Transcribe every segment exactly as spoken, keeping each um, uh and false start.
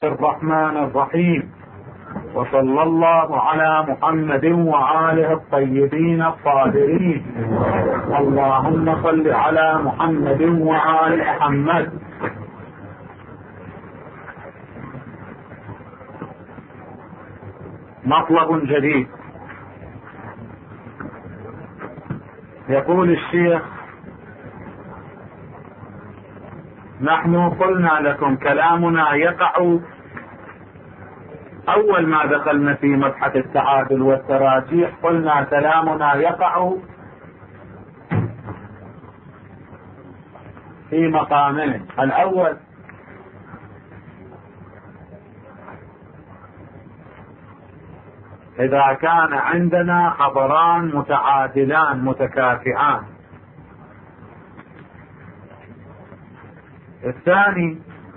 الرحمن الرحيم، وصلى الله على محمد وآله الطيبين الطاهرين. اللهم صل على محمد وآل محمد. مطلب جديد. يقول الشيخ: نحن قلنا لكم كلامنا يقع أول ما دخلنا في مبحث التعادل والتراجيح، قلنا كلامنا يقع في مقامين. الأول إذا كان عندنا خبران متعادلان متكافئان. الثاني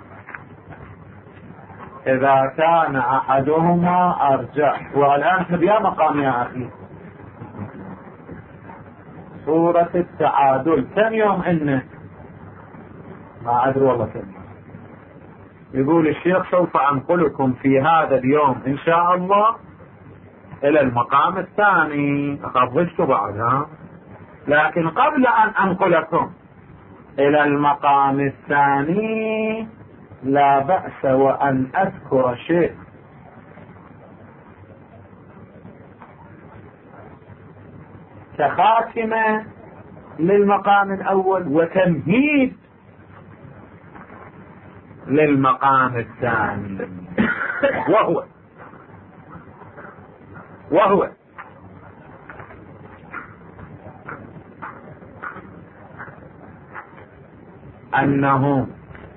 إذا كان أحدهما أرجح. والآن احنا بيا مقام يا أخي؟ صورة التعادل كم يوم إنه ما أدري والله كم. يقول الشيخ: سوف أنقلكم في هذا اليوم إن شاء الله إلى المقام الثاني. أخرجت بعدها، لكن قبل أن أنقلكم إلى المقام الثاني لا بأس وأن أذكر شيء. كخاتمة للمقام الأول وتمهيد للمقام الثاني، وهو وهو أنه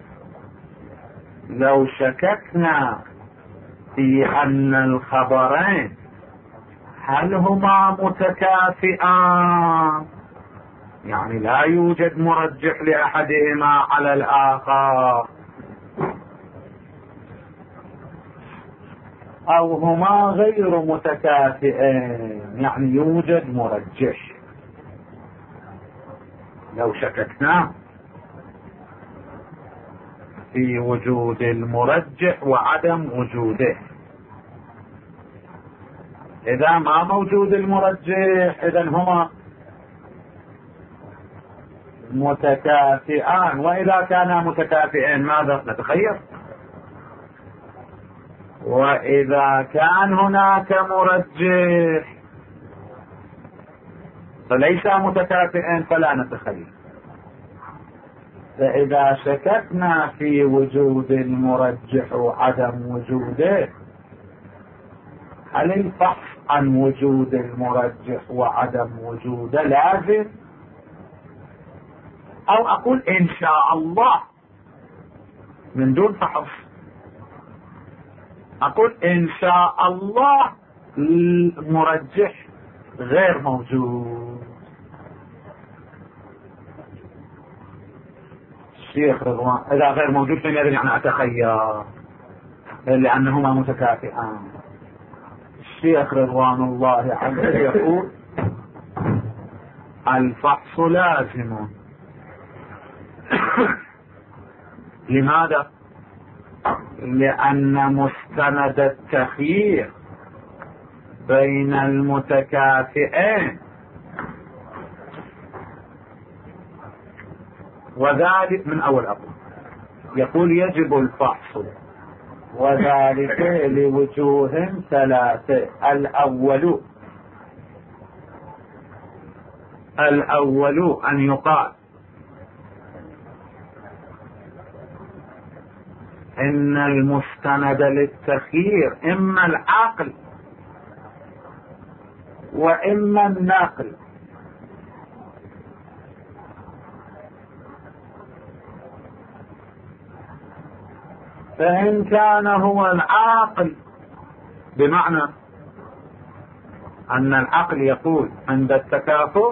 لو شككنا في أن الخبرين هل هما متكافئان، يعني لا يوجد مرجح لأحدهما على الآخر، أو هما غير متكافئين يعني يوجد مرجح، لو شككنا في وجود المرجح وعدم وجوده، إذا ما موجود المرجح إذن هما متكافئان. وإذا كانا متكافئين ماذا نتخير؟ وإذا كان هناك مرجح فليس متكافئين فلا نتخير. فإذا شككنا في وجود المرجح وعدم وجوده، هل البحث عن وجود المرجح وعدم وجوده لازم، أو أقول إن شاء الله من دون فحص، أقول إن شاء الله المرجح غير موجود. الشيخ رضوان: إذا غير موجود فإذا يعني أتخير لأنهما متكافئان. الشيخ رضوان الله عليه يقول: الفحص لازم. لماذا؟ لأن مستند التخيير بين المتكافئين، وذلك من أول أقول يقول يجب الفحص، وذلك لوجوه ثلاثة. الأول الأول أن يقال إن المستند للتخيير إما العقل وإما النقل، فإن كان هو العقل بمعنى أن العقل يقول عند التكافؤ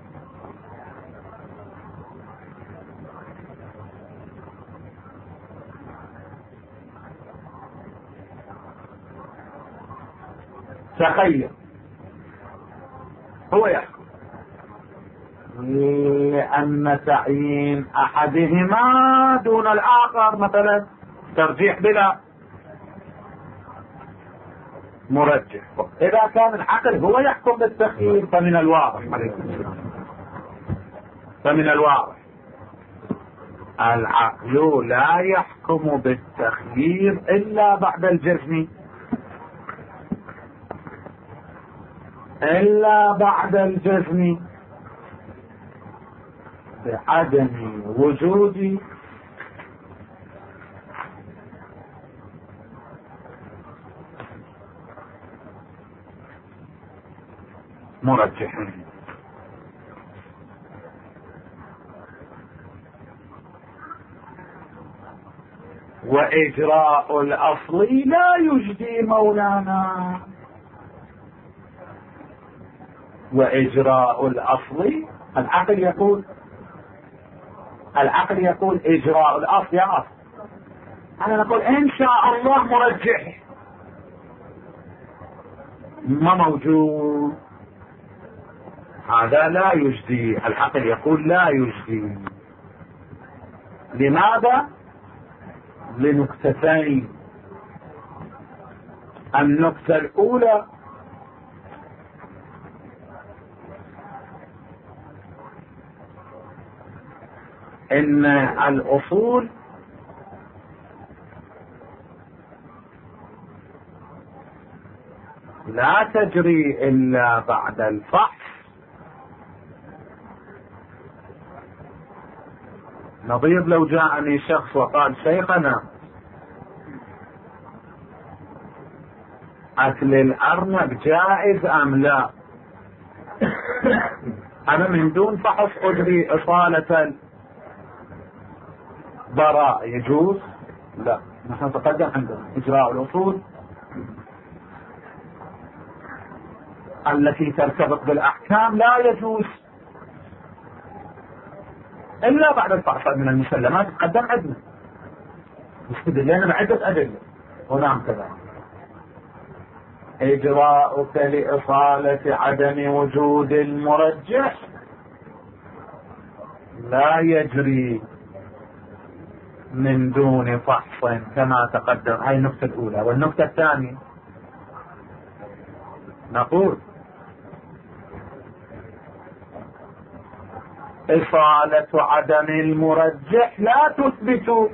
تخير، هو يحكم، لأن تعيين أحدهما دون الآخر مثلا ترجيح بلا مرجح. إذا كان العقل هو يحكم بالتخيير فمن الواضح فمن الواضح العقل لا يحكم بالتخيير إلا بعد الجزم، إلا بعد الجزم بعدم وجود مرجحين. وإجراء الأصل لا يجدي مولانا، وإجراء الأصل العقل يقول العقل يقول إجراء الأصل يا أصل، أنا نقول إن شاء الله مرجح، ما موجود، هذا لا يجدي. العقل يقول لا يجدي. لماذا؟ لنكتتين. النكتة الأولى إن الأصول لا تجري إلا بعد الفحص. نظير لو جاءني شخص وقال شيخنا أكل الأرنب جائز أم لا، أنا من دون فحص أجري إصالة البراء، يجوز؟ لا، نحن نتقدم عندنا إجراء الأصول التي ترتبط بالأحكام لا يجوز إلا بعد الفحص من المسلمات. تقدم عندنا مستدلين بعدة أدلة ونعم كذا. إجراءك لإصالة عدم وجود المرجح لا يجري من دون فحص كما تقدم. هاي النقطة الأولى. والنقطة الثانية نقول إصالة عدم المرجح لا تثبت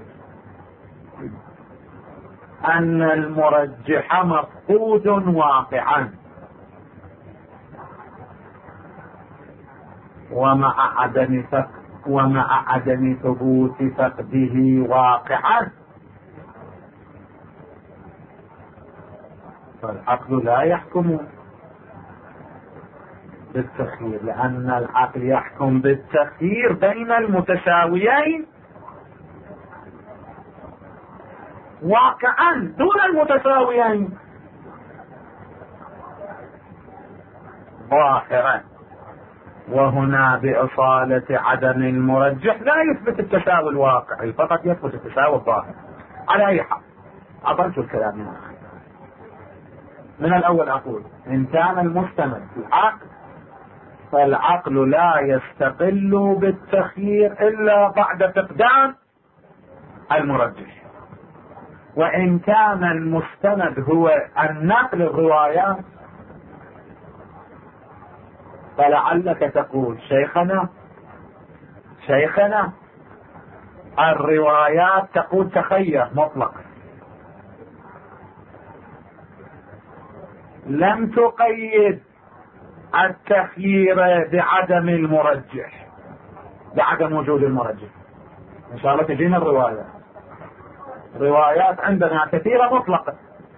أن المرجح مفقود واقعا، ومع عدم فقد ومع عدم ثبوت فقده واقعا فالعقل لا يحكم بالتخيير، لأن العقل يحكم بالتخيير بين المتساويين واقعا دون المتساويين ظاهرا. وهنا بإصالة عدم المرجح لا يثبت التساوي الواقعي، فقط يثبت التساوي الظاهر. على أي حال أطلت الكلام من, من الأول أقول إن كان المستند في العقل فالعقل لا يستقل بالتخيير إلا بعد فقدان المرجح. وإن كان المستند هو النقل الروايات فلعلك تقول شيخنا شيخنا الروايات تقول تخير مطلق، لم تقيد التخيير بعدم المرجح، بعدم وجود المرجح. ان شاء الله تجينا الروايات، روايات عندنا كثيرة مطلقة،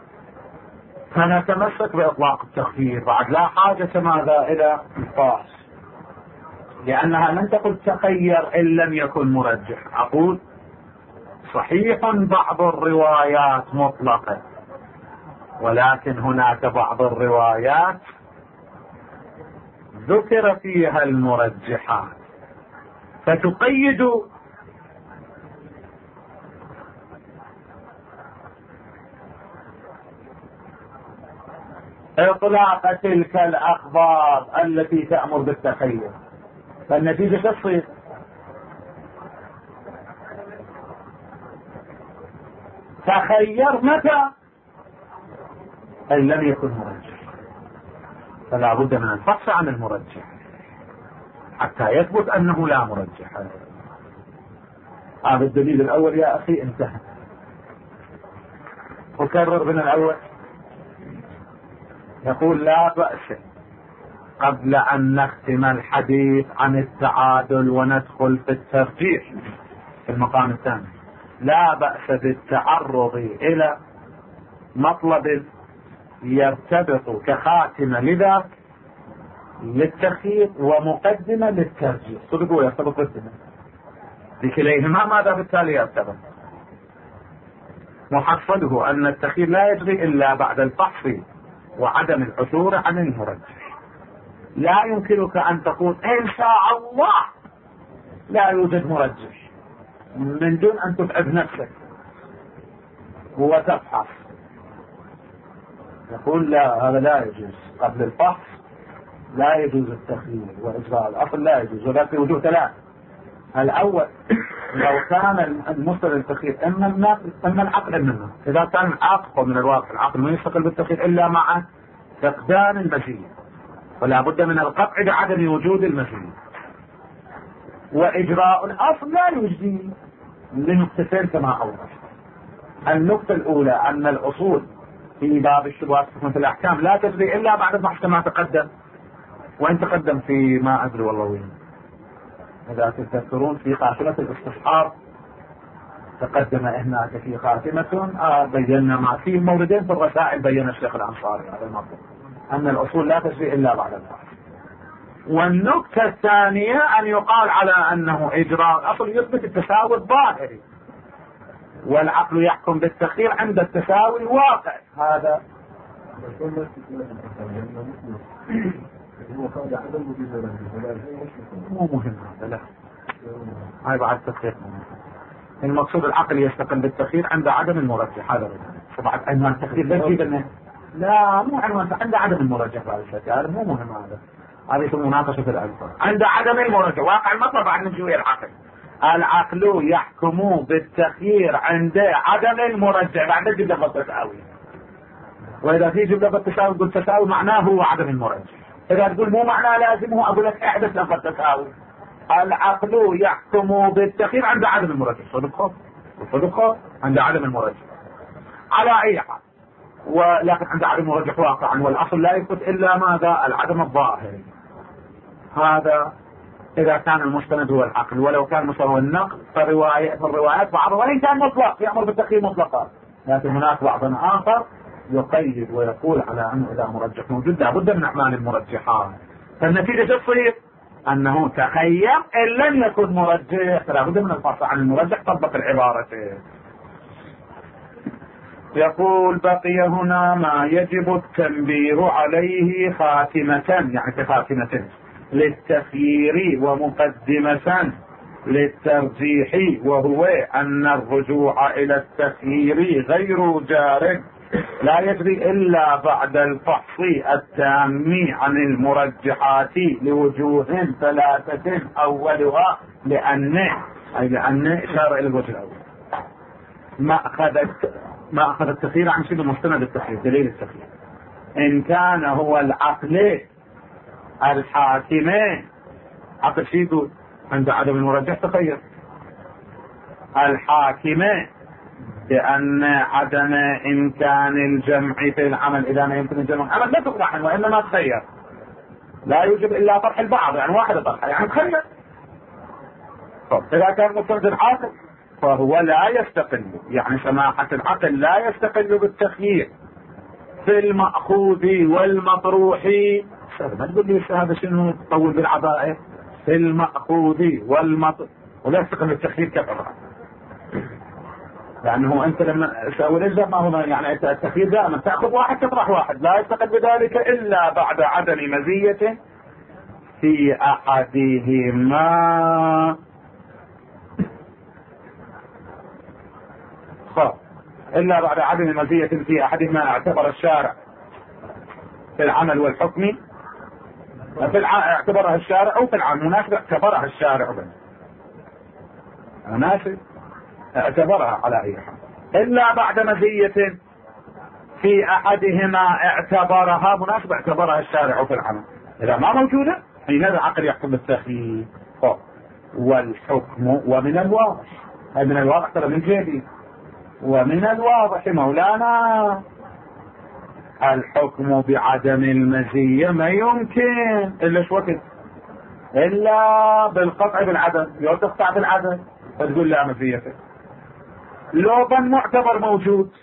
فنتمسك بإطلاق التخيير بعد لا حاجة ماذا إلى الفحص، لأنها لم تقل تخير إن لم يكن مرجح. أقول صحيح بعض الروايات مطلقة، ولكن هناك بعض الروايات ذكر فيها المرجحات فتقيد إطلاق تلك الأخبار التي تأمر بالتخير، فالنتيجة تصير تخير متى إن لم يكن مرجح، فلا بد من الفحص عن المرجح حتى يثبت أنه لا مرجح. هذا الدليل الأول يا أخي، انتهى. أكرر من الأول. يقول لا بأس قبل أن نختم الحديث عن التعادل وندخل في الترجيح في المقام الثاني، لا بأس بالتعرض إلى مطلب يرتبط كخاتمة لذاك للتخيير ومقدمة للترجيح. صدقوا يرتبط بالدماء بكليهما، ماذا بالتالي يرتبط؟ محصله أن التخيير لا يجري إلا بعد الفحص وعدم العثور عن المرجح. لا يمكنك أن تقول إن شاء الله لا يوجد مرجح من دون أن تتعب نفسك وتفحص. يقول لا، هذا لا يجوز. قبل الفحص لا يجوز التخيير وإجراء الأصل لا يجوز، وذلك وجوه ثلاث. الأول لو كان المصدر للتخيير إما النقل إما العقل إما النقل. إذا كان العقل من الواقع العقل ما يستقل بالتخيير إلا مع فقدان المزية، فلا بد من القطع بعدم وجود المزية. وإجراء الأصل لا يجزي لنقطتين كما أوضح. النقطة الأولى أن الأصول في باب الشبهات في الأحكام لا تجري إلا بعد البحث كما تقدم، وإن تقدم في ما أدري والله وين. إذا تذكرون في خاتمة الاستصحاب تقدم هناك في خاتمة آه بينا ما في موردين في الرسائل بين الشيخ الأنصاري هذا الموضوع، أن الأصول لا تجري إلا بعد البحث. والنقطة الثانية أن يقال على أنه إجراء الأصل يثبت التساوي الظاهري، والعقل يحكم بالتخيير عند التساوي الواقع. هذا مو مهم، هذا لا، هاي بعد التخيير. المقصود العقل يستقل بالتخيير عند عدم المرجح. هذا طبعا عنوان التخيير لا تجيب لا مو عنوان عند عدم المرجح. هذا مو مهم، هذا هذه في مناقشة الألفاظ. عند عدم المرجح واقع المطلب عن نجوي العقل. العقل يحكم بالتخيير عند عدم المرجح. بعد تجيب لفظ التساوي، وإذا في جملة بالتساوي قلت تساوي معناه هو عدم المرجح. إذا تقول مو معناه لازمه أقول لك احدث لفظ التساوي. العقل يحكم بالتخيير عند عدم المرجح. صدق صدق عند عدم المرجح على أي حال، ولكن عند عدم المرجح واقعا، والأصل لا يثبت إلا ماذا؟ العدم الظاهري. هذا إذا كان المستند هو العقل، ولو كان المستند هو النقل فالرواية فالروايات بعضها وإن كان مطلق يأمر بالتخيير مطلقا، لكن هناك بعض آخر يقيد ويقول على أنه إذا مرجح موجود لابد من أعمال المرجحات. فالنتيجة تصير أنه تخير إن لم يكن مرجح فلا بد من الفصل عن المرجح. طبق العبارة. يقول بقي هنا ما يجب التنبيه عليه خاتمة، يعني كخاتمة للتخيير ومقدمة للترجيح، وهو أن الرجوع إلى التخيير غير جار لا يجري إلا بعد الفحص التام عن المرجحات لوجوه ثلاثة. أولها لأن أي لأن إشارة إلى الوجه الأول ما أخذت ما أخذ التخيير عن شيء مستند التخيير دليل التخيير. إن كان هو العقل الحاكم عقل شيء يقول عند عدم المرجح تخير الحاكم لأن عدم إمكان الجمع في العمل. إذا ما يمكن الجمع في العمل لا تطرح وإنما تخير، لا يوجب إلا طرح البعض، يعني واحد طرح يعني تخير. طب إذا كان مستند العاقل فهو لا يستقل، يعني سماحة العقل لا يستقل بالتخيير في المأخوذ والمطروح. ما تقول لي هذا شنو تطول بالعبائة؟ في المأخوذ والمطروح ولا يستقل بالتخيير كفر، لأنه أنت لما تسوي الإجزاء ما هو يعني التخيير دائما تأخذ واحد تطرح واحد، لا يستقل بذلك إلا بعد عدم مزية في أحدهما. خاص إلا بعد عدم مزية في أحدهما اعتبر الشارع في العمل والحكم في الع... اعتبرها الشارع أو في العمل مناسبة اعتبرها الشارع بس مناسب اعتبرها على أي حال إلا بعد مزية في أحدهما اعتبرها مناسبة، اعتبرها الشارع في العمل. إذا ما موجودة حين العقل يحكم بالتخيير. والحكم ومن الواضح، أي من الواضح ترى من جديد، ومن الواضح مولانا الحكم بعدم المزية ما يمكن إلا شو وقت إلا بالقطع بالعدم، لو تقطع بالعدم فتقول لا مزية. لو ظن معتبر موجود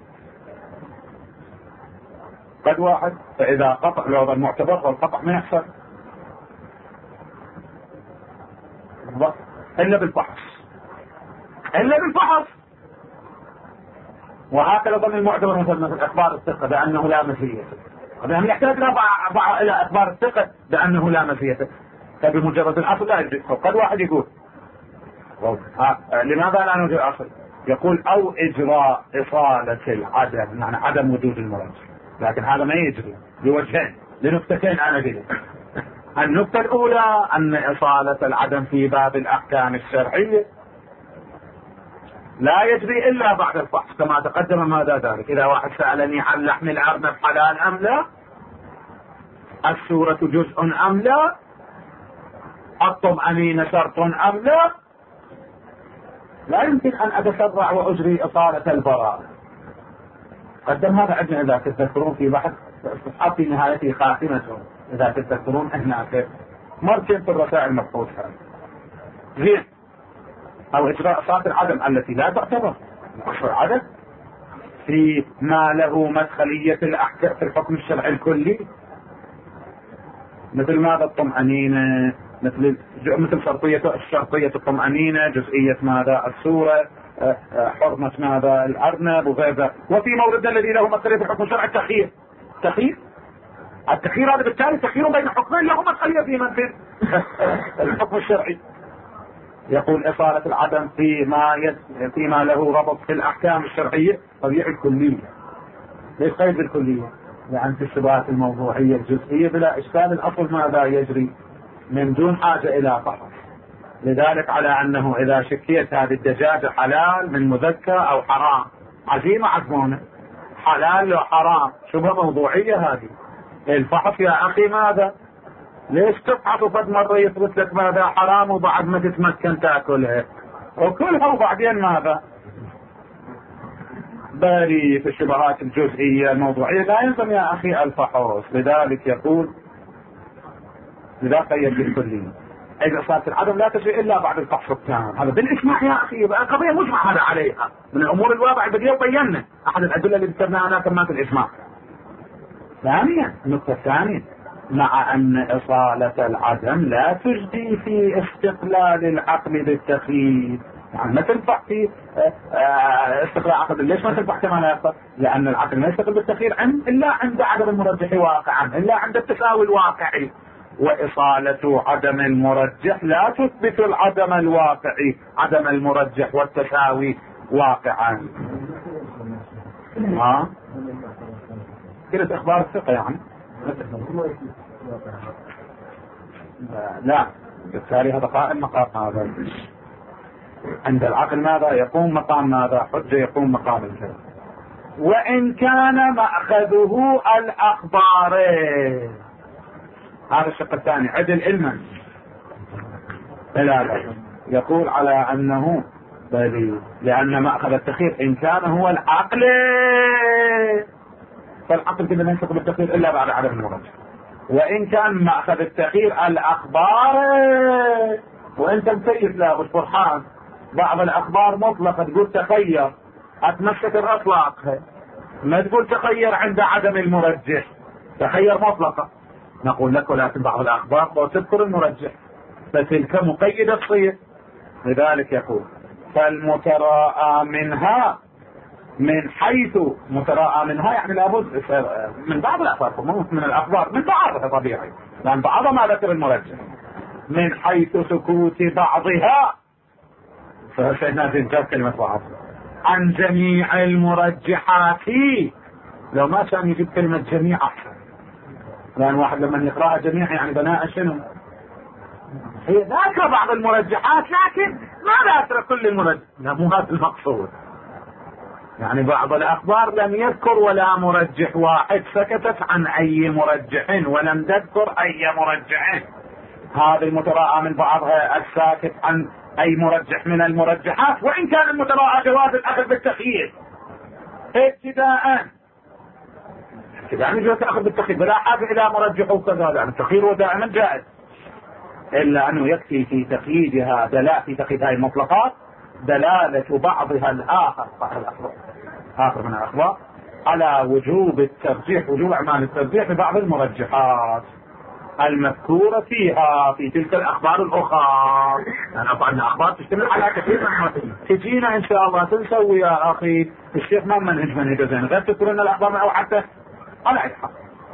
قد واحد، فإذا قطع لو ظن معتبر والقطع ما يحصل إلا بالفحص، إلا بالفحص. وهكذا ظن المعتبر مثل اخبار الثقه بانه لا مزيه، لأنه يحتاج الى اخبار الثقه بانه لا مزيه، فبمجرد الاصل لا يجوز. قد واحد يقول لماذا لا نوجد اصل؟ يقول او اجراء اصاله العدم، يعني عدم وجود المرجح، لكن هذا ما يجري لوجهين لنكتتين. انا قلت النكته الاولى ان اصاله العدم في باب الاحكام الشرعيه لا يجري الا بعد الفحص، كما تقدم. ماذا ذلك؟ اذا واحد سألني عن لحم الارنب حلال ام لا، السورة جزء ام لا، الطمأنينة شرط ام لا، لا يمكن ان اتسرع واجري اصالة البراءة. قدم هذا عندنا اذا تذكرون في بحث استصحاب في نهايته خاتمة، اذا تذكرون هناك مرتين في الرسائل مبحوث هذا. زين. او اجراء صفات العدم التي لا تعتبر اصل العدم في ما له مدخلية الاحكام في الحكم الشرعي الكلي، مثل ماذا؟ الطمأنينة، مثل مثل شرطية الشرطية الطمأنينة، جزئية ماذا؟ السورة، حرمة ماذا؟ الارنب وغير ذلك. وفي مورد الذي له مدخلية في الحكم الشرعي التخيير. تخيير التخيير هذا بالتالي تخيير بين حكمين له مدخلية في منفذ الحكم الشرعي. يقول إصالة العدم فيما يد... فيما له ربط في الأحكام الشرعية طبيعي الكلية. ليش قيد بالكلية؟ لأن في الشبهات الموضوعية الجزئية بلا إشكال الأصل ماذا يجري من دون حاجة إلى فحص. لذلك على أنه إذا شكيت هذه الدجاجة حلال من مذكى أو حرام، عزيمة عزمونة، حلال لو حرام، شبهة موضوعية هذه. الفحص يا أخي ماذا؟ ليش تفحص وفد مرة يثبت لك ماذا حرام وبعد ما تتمكن تاكلها وكلها وبعدين ماذا؟ باري في الشبهات الجزئية الموضوعية لا يلزم يا أخي الفحص. لذلك يقول لذا قيد بالكلية. إذا صارت العدم لا تجري إلا بعد الفحص التام، هذا بالإجماع يا أخي، بقى قضية مجمع هذا عليها من الأمور الواضحة البديهية، وبينا أحد الأدلة اللي ذكرناها أنا كما في الإجماع. ثانيا النقطة الثانية، مع أن إصالة العدم لا تجدي في استقلال العقل بالتخيير، يعني ما تنفع في استقلال عقل. ليش ما تنفع كما لا يقصد؟ لأن العقل ما يستقل بالتخيير عند إلا عند عدم المرجح واقعا، إلا عند التساوي الواقعي. وإصالة عدم المرجح لا تثبت العدم الواقعي، عدم المرجح والتساوي واقعا. ها كده اخبار الثقة يعني لا، بالتالي هذا قائم مقام هذا. عند العقل ماذا يقوم مقام ماذا؟ حجة يقوم مقام الكلام. وإن كان مأخذه الأخبار، هذا الشق الثاني عدل علما. لا لا يقول على أنه بل لأن مأخذ التخيير إن كان هو العقل، فالعقل كده لا ينطق بالتخيير إلا بعد عدم المرجح. وإن كان مأخذ التخيير الأخبار، وأنت مسيف لا مش فرحان، بعض الأخبار مطلقة تقول تخير، أتمسك الأطلاق، ما تقول تخير عند عدم المرجح، تخير مطلقة. نقول لك ولكن بعض الأخبار لو تذكر المرجح فتلك مقيدة تصير. لذلك يقول فالمتراءى منها من حيث متراءى منها يعني لابد من بعض الأخبار، مو من الأخبار، من بعضها طبيعي لأن بعضها ما ذكر المرجح، من حيث سكوت بعضها، فسيدنا جاب كلمة بعض عن جميع المرجحات. لو ما كان يجيب كلمة جميع أحسن، لأن واحد لما يقرأها جميع يعني بناء شنو؟ هي ذاكر بعض المرجحات لكن ما ذاكر كل المرجحات. لا مو هذا المقصود. يعني بعض الأخبار لم يذكر ولا مرجح واحد، سكتت عن أي مرجح ولم تذكر أي مرجح. هذه المتراءى من بعضها الساكت عن أي مرجح من المرجحات، وإن كان المتراءى جواز الأخذ بالتخيير ابتداء. ابتداء يجوز الأخذ بالتخيير بلا حاجة إلى مرجح وكذا، يعني التخيير هو دائما جائز، إلا أنه يكفي في تقييدها دلالة، في تقييد هذه المطلقات دلالة بعضها الآخر، بعض الأخبار آخر من الأخبار على وجوب الترجيح، وجوب أعمال الترجيح ببعض المرجحات المذكورة فيها في تلك الأخبار الأخرى. يعني أفعلنا أخبار تشتمل على كثير من المرجحات. تجينا إن شاء الله تنسوي يا أخي الشيخ ما منهج منهج زين غير تذكرون الأخبار أو حتى على إلحاق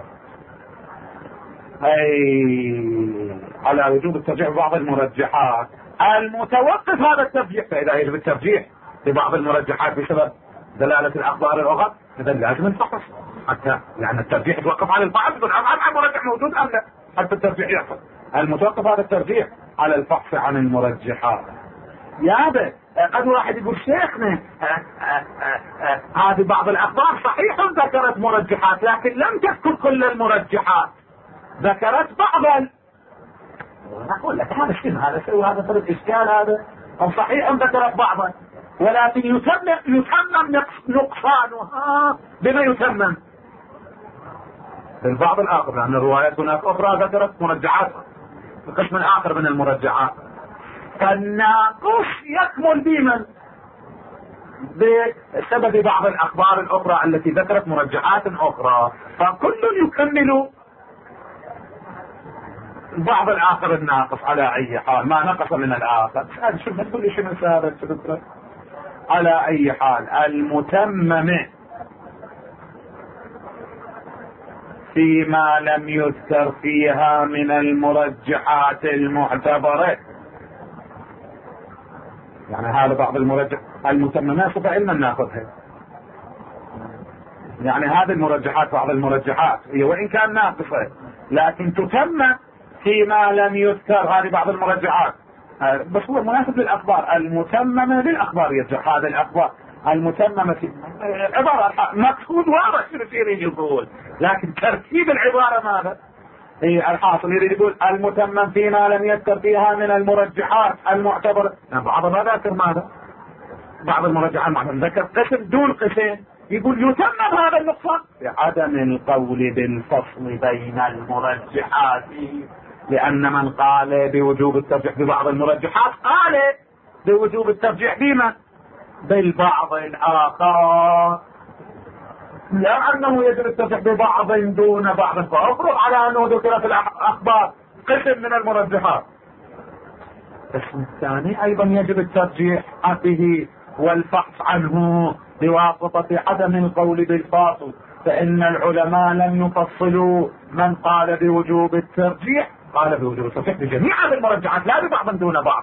أي على وجوب الترجيح ببعض المرجحات المتوقف هذا الترجيح. فإذا يجب الترجيح ببعض المرجحات بسبب دلالة الأخبار الأخرى إذا لازم الفحص حتى، يعني الترجيح يتوقف على الفحص، يقول هل المرجح موجود أم لا حتى الترجيح يحصل. المتوقف هذا الترجيح على الفحص عن المرجحات. يا به قد واحد يقول شيخنا هذه بعض الأخبار صحيح ذكرت مرجحات لكن لم تذكر كل المرجحات، ذكرت بعض. نقول لك هذا شنو هذا شو هذا فرق إشكال هذا، أو صحيح ذكرت بعضا ولكن يتمم يتمم نقصانها بما يتمم بالبعض الآخر، لأن الروايات هناك أخرى ذكرت مرجعات قسم آخر من المرجعات. فالناقص يكمل بمن بسبب بعض الأخبار الأخرى التي ذكرت مرجعات أخرى، فكل يكمل بعض الآخر الناقص على أي حال، ما نقص من الآخر. هذا شو كل شيء من هذا الشكر. على أي حال المتمم فيما لم يذكر فيها من المرجحات المعتبرة، يعني هذا بعض المرجح المتممات صفة علما ناخذها، يعني هذه المرجحات بعض المرجحات هي وإن كان ناقصة لكن تتمم فيما لم يذكر. هذه بعض المرجحات بس هو مناسب للأخبار المتممة للأخبار، يرجح هذه الأخبار المتممة في عبارة مقصود واضح شنو يريد يقول، لكن ترتيب العبارة ماذا هي الحاصل يريد يقول المتمم فيما لم يذكر فيها من المرجحات المعتبرة. يعني بعض ما ذكر ماذا بعض المرجحات ذكر قسم دون قسم، يقول يتمم هذا النقصان بعدم القول بالفصل بين المرجحات، لأن من قال بوجوب الترجيح ببعض المرجحات قال بوجوب الترجيح بما بالبعض الآخر، لأنه يجب الترجيح ببعض دون بعض، فأفرض على أنه ذكر في الأخبار قسم من المرجحات. القسم الثاني أيضا يجب الترجيح به والفحص عنه بواسطة عدم القول بالفاصل، فإن العلماء لم يفصلوا من قال بوجوب الترجيح قال بوجوب الترجيح بجميع المرجحات لا ببعض دون بعض.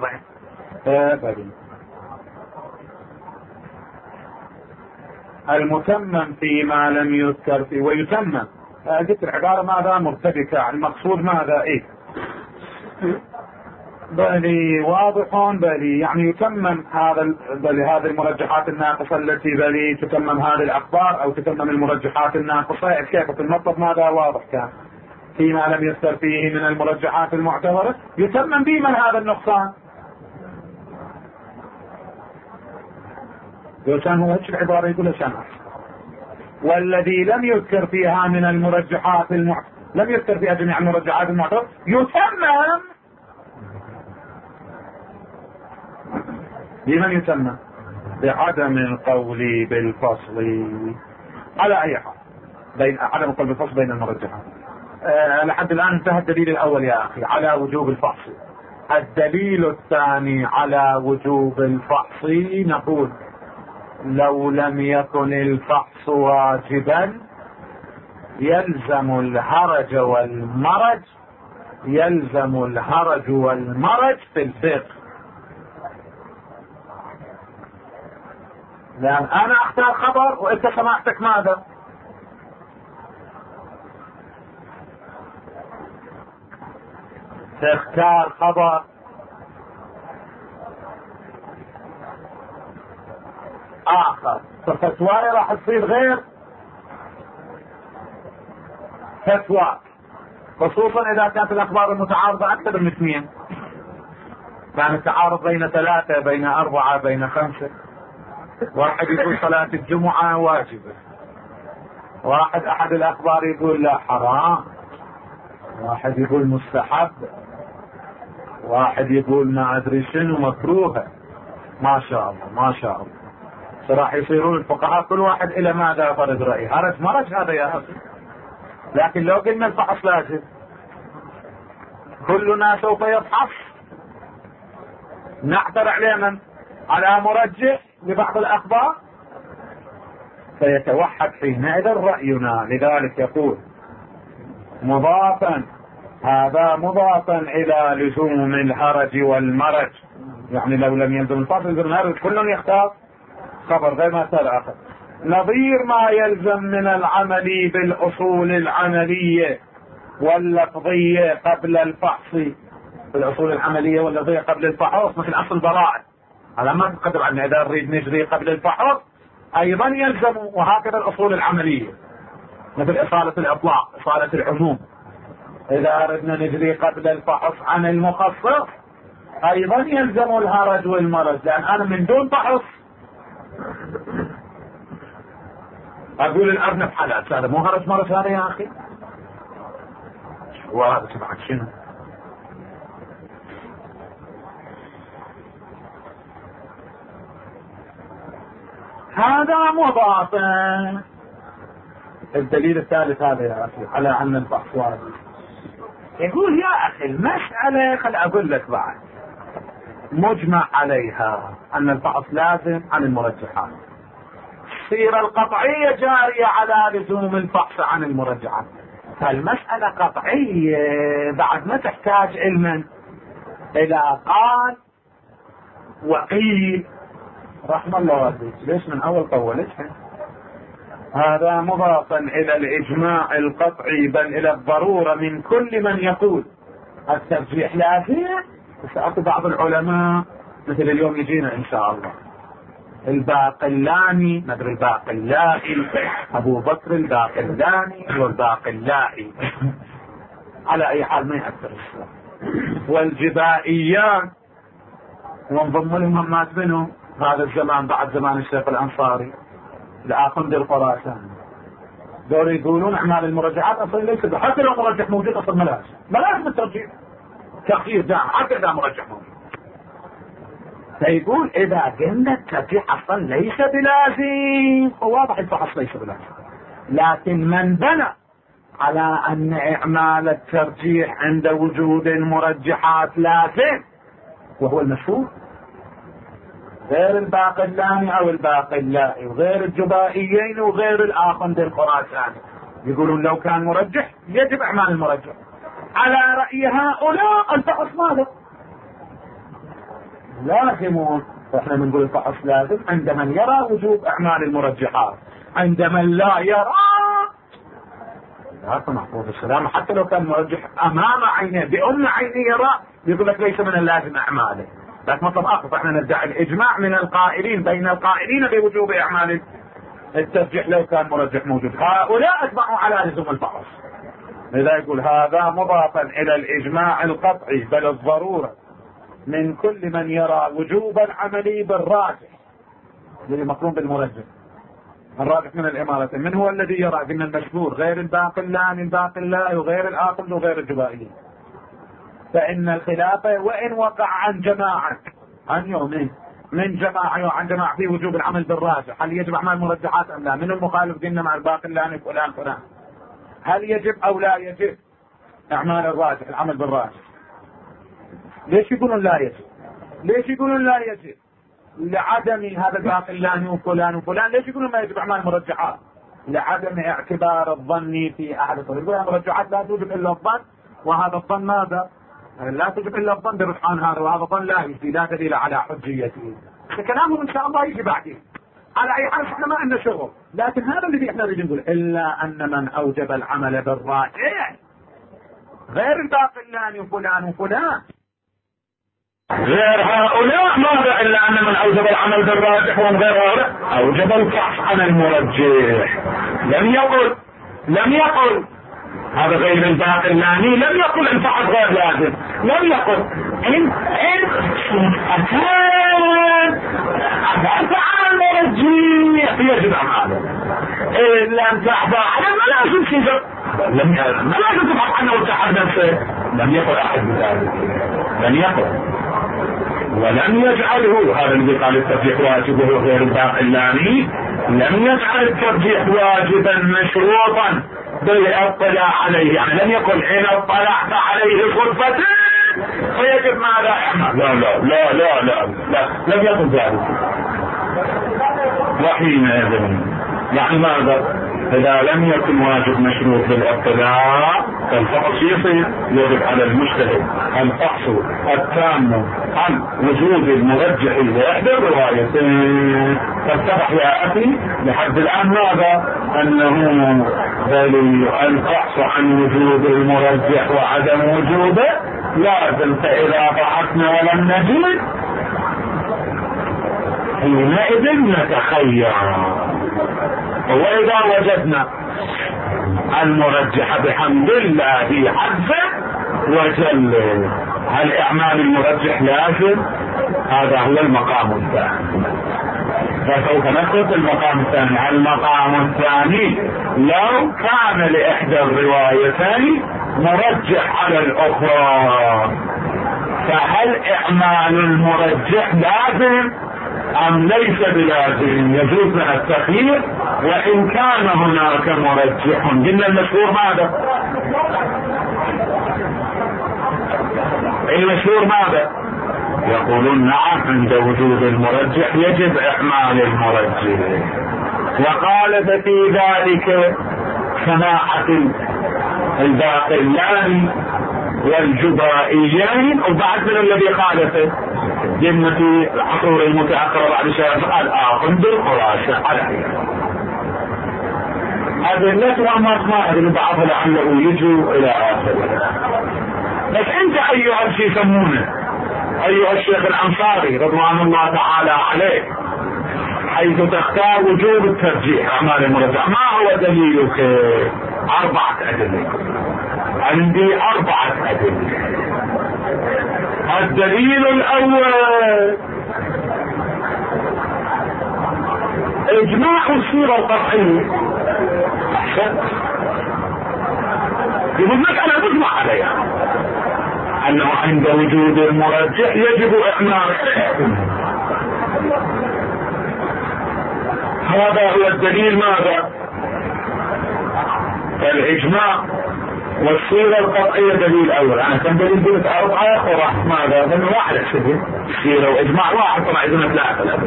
المتمم فيما لم يذكر فيه ويتمم، قلت العبارة ماذا مرتبكة، المقصود ماذا ايه بلي واضح بلي يعني يتمم هذا بلي هذه المرجحات الناقصة التي بلي تتمم هذه الأخبار أو تتمم المرجحات الناقصة. كيف في المطلب ماذا واضح كان فيما لم يذكر فيه من المرجحات المعتبرة يتمم بمن هذا النقصان. يوشان هو هيك العبارة يقول لشان والذي لم يذكر فيها من المرجحات المعتبرة لم يذكر فيها جميع المرجحات المعتبرة يتمم بمن يتمم بعدم القول بالفصل. على أي حال بين عدم القول بالفصل بين المرجحات. أه لحد الآن انتهى الدليل الأول يا أخي على وجوب الفحص. الدليل الثاني على وجوب الفحص نقول لو لم يكن الفحص واجبا يلزم الهرج والمرج يلزم الهرج والمرج في الفقه. لأن أنا أختار خبر وأنت سمعتك ماذا تختار خبر آخر ففتواي راح تصير غير فتوى، خصوصا اذا كانت الاخبار المتعارضة اكثر من اثنين، كان التعارض بين ثلاثة بين اربعة بين خمسة. واحد يقول صلاة الجمعة واجبة، واحد احد الاخبار يقول لا حرام، واحد يقول مستحب، واحد يقول ما ادري شنو مكروهة. ما شاء الله ما شاء الله، راح يصيرون الفقهاء كل واحد الى ماذا فرض رأي. هرج مرج هذا يا اخي. لكن لو قلنا الفحص لازم، كلنا سوف يفحص، نعثر عليه من على مرجح لبعض الاخبار، فيتوحد حينئذ رأينا. لذلك يقول مضافا، هذا مضافا الى لزوم الهرج والمرج، يعني لو لم يلزم الفصل الهرج كل يختار خبر غير ما سأل آخر. نظير ما يلزم من العمل بالاصول العملية واللفظية قبل الفحص، بالاصول العملية واللفظية قبل الفحص، مثل اصل براءة على ما تقدر عن اذا نريد نجري قبل الفحص ايضا يلزم، وهكذا الاصول العملية مثل اصالة الاطلاق اصالة العموم، اذا اردنا نجري قبل الفحص عن المخصص ايضا يلزم الهرج والمرج، لان انا من دون فحص اقول الارنب حلال، هذا مو هرج مرج هذا يا اخي. وهذا تبعك شنو؟ هذا مضاف. الدليل الثالث هذا يا اخي على ان الفحص واجب. يقول يا اخي المسألة خل اقول لك بعد مجمع عليها ان الفحص لازم عن المرجحات، السيرة القطعية جارية على لزوم الفحص عن المرجحات، فالمسألة قطعية بعد ما تحتاج علما الى قال وقيل. رحم الله والديك، ليش من اول طولت؟ هذا مضافا الى الاجماع القطعي بل الى الضرورة من كل من يقول الترجيح لازم. سأعطي بعض العلماء مثل اليوم يجينا ان شاء الله الباقلاني، مدري الباقلائي، ابو بكر الباقلاني والباقلائي على اي حال ما يأثر السلام، والجبائيان وانضم لهم همات منهم هذا الزمان بعد زمان الشيخ الانصاري الاخندر الخراساني، دول يقولون اعمال المرجحات اصلا ليس، حتى لو مرجح موجود اصلا ملاش ملاش بالترجيح تأخير دائم حتى اذا مرجح موجود. فيقول اذا قلنا الترجيح اصلا ليس بلازم، واضح الفحص ليس بلازم، لكن من بنى على ان اعمال الترجيح عند وجود المرجحات لازم وهو المشهور، غير الباقلاني او الباقلائي وغير الجبائيين وغير الاخندر الخراساني يقولون لو كان مرجح يجب اعمال المرجح، على رأي هؤلاء الفحص ماذا؟ لازمون. فاحنا بنقول الفحص لازم عند من يرى وجوب اعمال المرجحات، عند من لا يرى لا محفوظ السلام حتى لو كان مرجح امام عينيه بأم عينيه يرى يقول لك ليس من اللازم اعماله. لكن مطلب اخر، فاحنا ندعي الاجماع من القائلين بين القائلين بوجوب اعمال الترجيح لو كان مرجح موجود، هؤلاء اتبعوا على لزوم الفحص. لذا يقول هذا مضافا الى الاجماع القطعي بل الضرورة من كل من يرى وجوب العمل بالراجح، الذي مقرون بالمرجح، الراجح من الامارة. من هو الذي يرى؟ قلنا المشهور غير الباقلاني الباقلائي وغير الاخذ وغير الجبائي. فان الخلافة وان وقع عن جماعة عن يومين من جماعة وعن جماعة في وجوب العمل بالراجح، هل يجب اعمال المرجحات ام لا؟ من المخالف قلنا مع الباقلاني فلان فلان، هل يجب او لا يجب اعمال الراجح العمل بالراجح؟ ليش يقولون لا يجب؟ ليش يقولون لا يجب؟ لعدم هذا الباقلاني وفلان وفلان. ليش يقولون ما يجب اعمال المرجحات؟ لعدم اعتبار الظن في احد الطريق. يقول المرجحات لا توجب الا الظن، وهذا الظن ماذا؟ لا توجب الا الظن برجحان هذا، وهذا الظن لا يجي لا دليل على حجيته. كلامهم ان شاء الله يجي بعدين. على اي حال احنا ما عندنا شغل، لكن هذا الذي احنا نريد نقول الا ان من اوجب العمل بالراجح غير الباقلاني وفلان وفلان غير هؤلاء ماذا إلا أن من أوجب العمل بالراجح ومن غير هؤلاء أوجب الفحص عن المرجح. لم يقل لم يقل هذا غير الباقلاني لم يقل الفحص غير لازم، لم يقل إن إن أكان أفعل المرجح يجب عمله، إن لم تحضر على ما لازم كذا، لم ما لازم تفحص عنه وتحد نفسه، لم يقل أحد بذلك، لم يقل ولم يجعله. هذا الذي قال الترجيح واجب وهو غير الباقلاني لم يجعل الترجيح واجبا مشروطا بالاطلاع عليه، يعني لم يقل إن اطلعت عليه صدفة فيجب ماذا اعمل، لا لا لا لا لا, لا. لم يقل ذلك. وحينئذ يعني ماذا؟ إذا لم يكن واجب مشروط بالاطلاع فالفحص يصير يجب على المجتهد الفحص التام عن وجود المرجح لإحدى الروايتين. فاتضح يا أخي لحد الآن ماذا؟ أنه دليل الفحص عن وجود المرجح وعدم وجوده لازم، فإذا بحثنا ولم نجد حينئذ نتخير، وإذا وجدنا المرجح بحمد الله حذف وجل. هل إعمال المرجح لازم؟ هذا هو المقام الثاني، فسوف نخلط المقام الثاني. المقام الثاني لو كان لإحدى الروايتين مرجح على الأخرى فهل إعمال المرجح لازم أم ليس بلازم؟ يجوز لنا التخيير وإن كان هناك مرجح. قلنا المشهور ماذا؟ المشهور ماذا؟ يقولون نعم عند وجود المرجح يجب إعمال المرجح. وقال في ذلك سماحة الباقلاني والجبائيين، وبعد من الذي خالفه جنة في العصور المتأخرة بعد شهر قال آخذ بالخلاصة على أدلة وما اسماء اللي بعضها لعله يجوا إلى آخره. بس أنت أيها الشيء يسمونه أيها الشيخ الأنصاري رضوان الله تعالى عليه حيث تختار وجوب الترجيح أعمال المرجح، ما هو دليلك؟ أربعة أدلة عندي، أربعة أدلة. الدليل الأول إجماع السيرة القطعية. يقول لك أنا مجمع عليها أنه عند وجود المرجح يجب إعمال. هذا هو الدليل. ماذا؟ الإجماع والسيرة القطعية دليل أول. أنا كان دليل قلت أربعة وراح ماذا؟ لأنه واحد أحسبه سيرة وإجماع واحد طبعا إذن ثلاثة الأبد.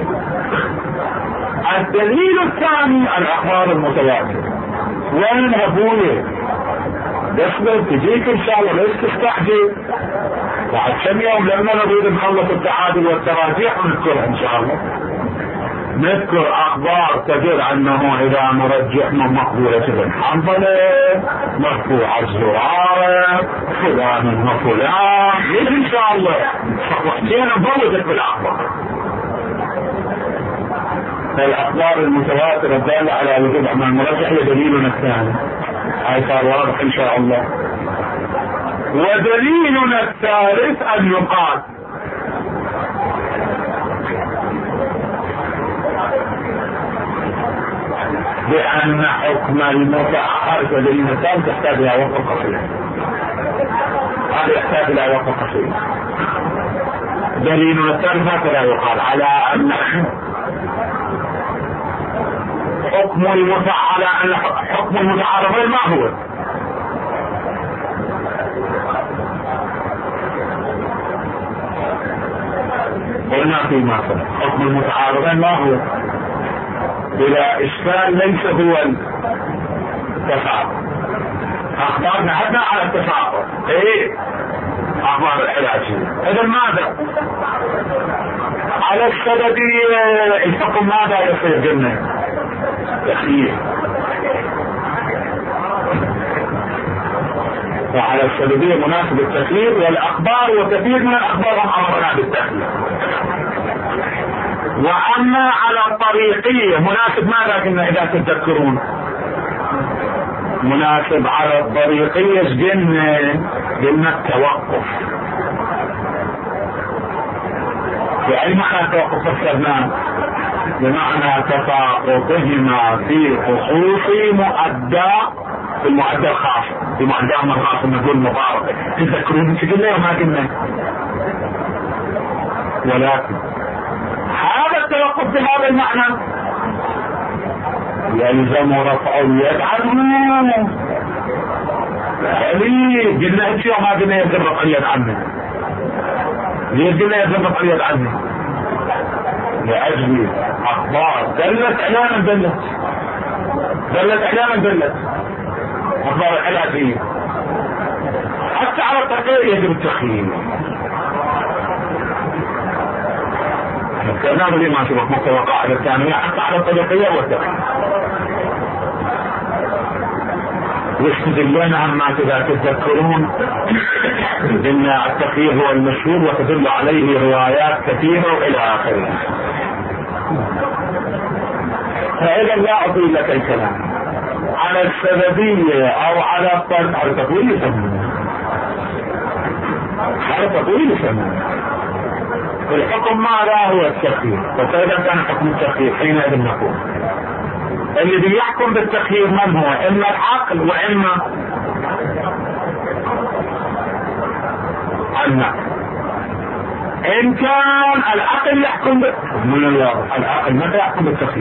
الدليل الثاني الأخبار المتواترة. وين أبوي؟ اصبر تجيك إن شاء الله ليش تستعجل؟ بعد كم يوم لما نريد نخلص التعادل والتراجيح ونذكرها إن شاء الله. نذكر اخبار تدل انه اذا مرجح من مقبولة ابن حنظلة مرفوع الزرارة فلان وفلان يجي ان شاء الله. وحسين نفوتك بالاخبار. فالاخبار المتواترة الدالة على وجود اعمال مرجح هي دليلنا الثاني. هاي صار واضح ان شاء الله. ودليلنا الثالث ان يقال بأن حكم المتأخر كدليل الثالث يحتاج إلى وقت قصير. هذا يحتاج إلى وقت قصير. دليل الثالث هكذا يقال على أن حكم المتعارض أن حكم المتعارضين ما هو؟ قلنا في مصر حكم المتعارضين ما هو؟ بلا إشكال ليس هو التفاعل. أخبارنا حتى على التفاعل. إيه أخبار العلاجية. إذا ماذا؟ على السببية الحكم ماذا يصير؟ قلنا تخيير. وعلى السببية مناسب التخيير، والأخبار وكثير من الأخبار أمرنا بالتخيير. وأما على الطريقية مناسب ماذا كنا إذا تتذكرون؟ مناسب على الطريقية قلنا قلنا التوقف. يعني معنى توقف فسرناه بمعنى تساقطهما في خصوص مؤدى في المؤدى الخاص، في مؤدى الخاص نقول مبارك. تذكرون ايش قلنا وما قلنا؟ ولكن هذا التوقف بهذا المعنى يلزم رفع اليد عنه. ليه قلنا انت وما قلنا يلزم رفع اليد عنه؟ ليه قلنا يلزم رفع اليد عنه؟ لأجل أخبار دلت إعلانا دلت دلت إعلانا دلت أخبار العلاجية. حتى على التقرير يجب التخيير. كلام لي ما شبك مقتضى قاعدة الثانية حتى على الطريقية والتخيير. واستدلنا عما إذا تتذكرون إن التخيير هو المشهور وتدل عليه روايات كثيرة وإلى آخره. فإذا لا أطيل لك الكلام على السببية أو على الطرق على تطويل يسمونه على تطويل يسمونه الحكم ماذا هو التخيير. فإذا كان حكم التخيير حينئذ نقول الذي يحكم بالتخيير من هو؟ إما العقل وإما النقل. إن كان العقل يحكم من الواضح العقل متى يحكم بالتخيير؟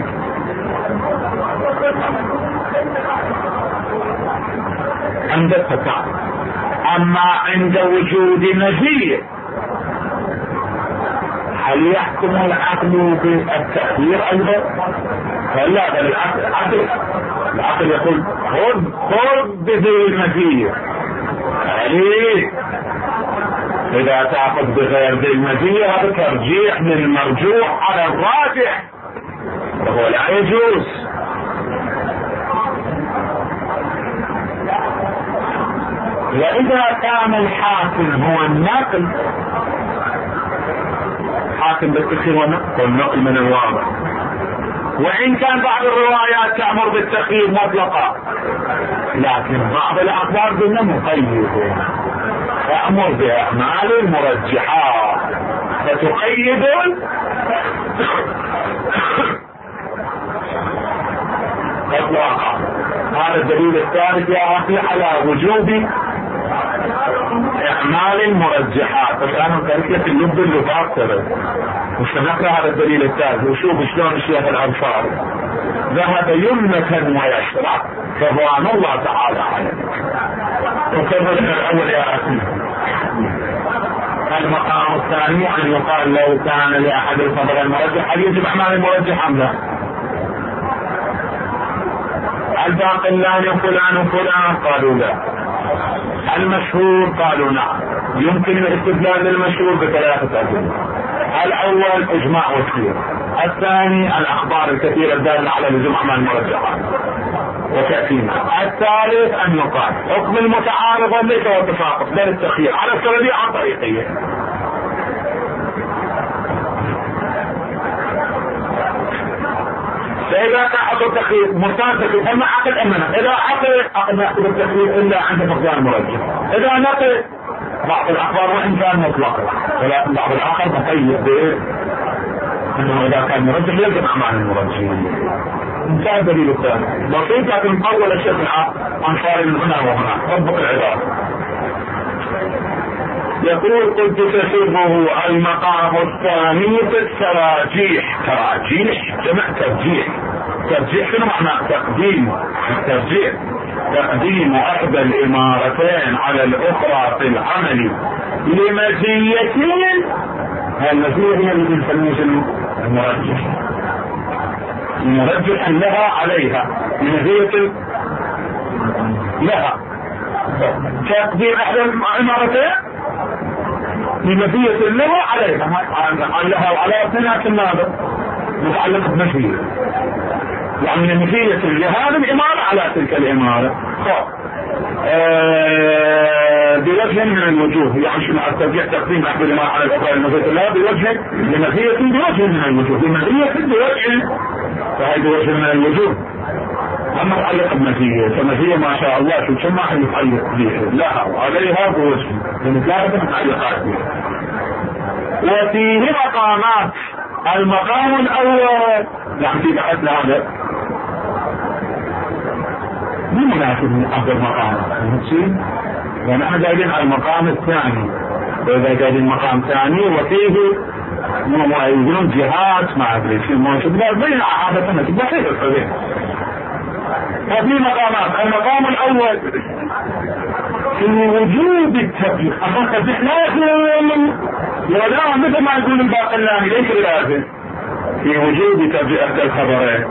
عند التكامل. أما عند وجود نزير هل يحكم العقل بالتخيير أيضا؟ فلا، بل العقل العقل العقل يقول خذ خذ بذي النزير. يعني إذا تأخذ بغير ذي المزية هذا ترجيح من المرجوح على الراجح وهو لا يجوز. وإذا كان الحاكم هو النقل حاكم بالتخيير والنقل من الواضح، وإن كان بعض الروايات تأمر بالتخيير مطلقا لكن بعض الأخبار قلنا مقيدة تأمر بأعمال المرجحات فتقيد إطلاقا. هذا الدليل الثالث يا أخي على وجوب اعمال المرجحات. بس انا قلت لك اللب اللباب كذا مش نقرا هذا الدليل الثالث وشوف شلون الشيخ الانصاري ذهب يمنة ويسرى فضوان الله تعالى عليه. وكمل الاول يا اخي. المقام الثاني ان يقال لو كان لاحد الفضل المرجح هل يجب اعمال المرجح ام لا؟ الباقلان فلان وفلان قالوا لا. المشهور قالوا نعم. يمكن الاستدلال للمشهور بثلاثة أدلة. الأول إجماع وكثير، الثاني الأخبار الكثيرة الدالة على لزوم أعمال المرجحات وتأثيرها، الثالث أن يقال حكم المتعارض ليس هو التساقط بل التخيير على السببية عن طريقية. فإذا كان حكم التخيير مرتاد تخيير أما عقل أما نقل. إذا عقل عقل يأخذ التخيير إلا عند فقدان المرجح. إذا نقل بعض الأخبار وإن كان مطلقا ولكن بعض الآخر مقيد بإيه؟ أنه إذا كان مرجح يلزم أعمال المرجح. انتهى الدليل الثاني بسيط لكن طول الشيخ الأنصاري من هنا وهنا ربط العباد. يقول قلت تسره المقام الثاني في التراجيح. تراجيح جمع ترجيح. ترجيح شنو معنى؟ تقديم. الترجيح تقديم احدى الامارتين على الاخرى في العمل لمزيتين. المزية هي اللي نسميه المرجح. المرجح لها عليها لمزية لها. تقديم احدى الامارتين لمزية لها عليها لها وعلى اثنين ماذا؟ متعلق بمزية يعني مزية لهذه الامارة على تلك الامارة. اه بوجه من الوجوه، يعني شنو الترجيح تقديم احدهما على الاخرى المزية؟ لا، بوجه لمزية بوجه من الوجوه، بمزية بوجه، فهي بوجه من الوجوه. اما تعلق بمزية فمزية ما شاء الله شو ما حد يتعلق بها لها وعليها بوجه من ثلاثة متعلقات بها. وفيه مقامات. المقام الاول يعني في بحث هذا مو مناسب من افضل مقامات، يعني احنا قاعدين على المقام الثاني، واذا قاعدين مقام ثاني وفيه يقولون جهات ما ادري في موجود لا بين عادة بسيطة الحديث. ففي مقامات. المقام الاول في وجود الترجيح. اما الترجيح لازم ولا مثل ما يقول الباقلاني ليس لازم، في وجود ترجيح الخبرين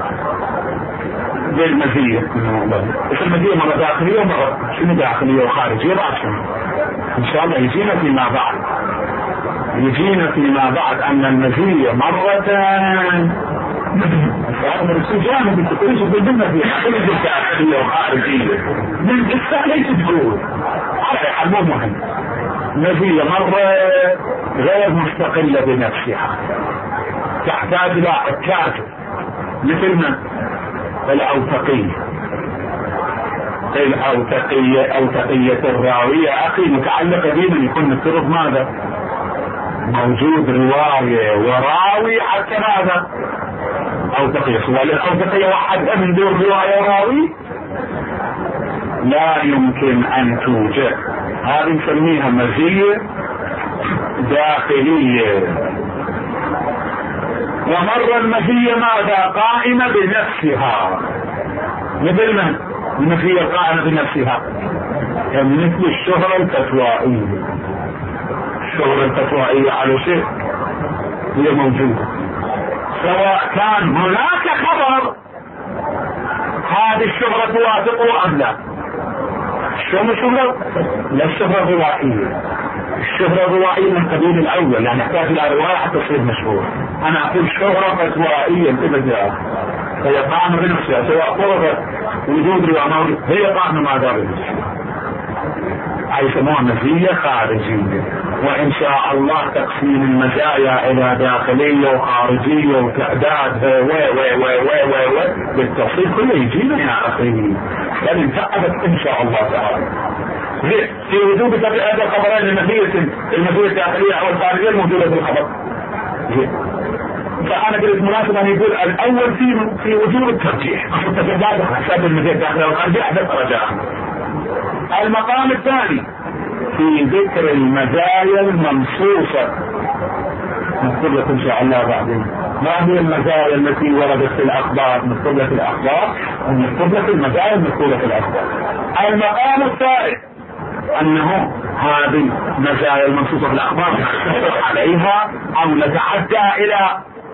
بالمزية. بس المزية مرة داخلية ومرة شنو داخلية وخارجية بعد شنو ان شاء الله يجينا فيما بعد، يجينا فيما بعد ان المزية مرتان هذا الرسول جامد انت كل شيء بالبنة فيها كل شيء داخلية وخارجية من قصة ليس تقول هذا حلمه مهم. مزية مرة غير مستقلة بنفسها تحتاج الى حكاج مثل من الأوثقية. الأوثقية أوثقية الراوية أخي متعلقة بمن يكون نفترض ماذا موجود رواية وراوي حتى ماذا أوثقية. سؤال الأوثقية وحدها من دون رواية وراوي لا يمكن أن توجد، هذه نسميها مزية داخلية. ومرة المزية ماذا قائمة بنفسها مثل من المزية قائمة بنفسها مثل الشهرة الفتوائية. الشهرة الفتوائية على شيء هي موجودة سواء كان هناك خبر هذه الشهرة توافقه أم لا. شو شهرة؟ لا الشهرة الروائية. الشهرة الروائية من قبيل الأول يعني يحتاج إلى رواية حتى تصير مشهور. أنا أقول شهرة فتوائية انتبه هي قائمة بنفسها سواء فرضت وجود رواية هي قائمة مع ذلك أي سموها مزية خارجية. وإن شاء الله تقسيم المزايا إلى داخلية وخارجية وتعداد و و و و و و بالتفصيل كله يجينا يا أخي لأن انتقبت إن شاء الله تعالى. في وجود تبع هذا الخبرين المزية المزية الداخلية أو الخارجية الموجودة في الخبر. فأنا قلت مناسب أن يقول الأول في في وجود الترجيح التفاعلات حسب المزية الداخلية والخارجية أحدث رجاء. المقام الثاني في ذكر المزايا المنصوصة نذكر لك إن شاء الله بعدين ما هي المزايا التي وردت في الأخبار. نذكر لك الأخبار ونذكر لك المزايا المذكورة في الأخبار. المقام الثالث أنه هذه المزايا المنصوصة في الأخبار نقتصر عليها أو نتعدى إلى